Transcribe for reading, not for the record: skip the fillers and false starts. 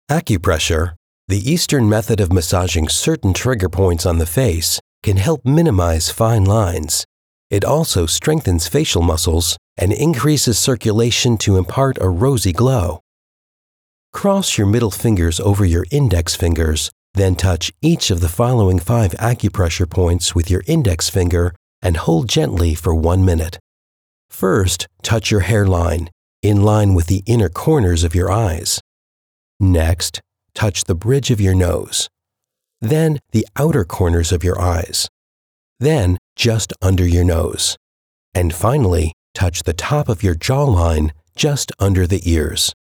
Acupressure, the Eastern method of massaging certain trigger points on the face, can help minimize fine lines. It also strengthens facial muscles and increases circulation to impart a rosy glow. Cross your middle fingers over your index fingers, then touch each of the following 5 acupressure points with your index finger and hold gently for 1 minute. First, touch your hairline, in line with the inner corners of your eyes. Next, touch the bridge of your nose. Then the outer corners of your eyes. Then just under your nose. And finally, touch the top of your jawline just under the ears.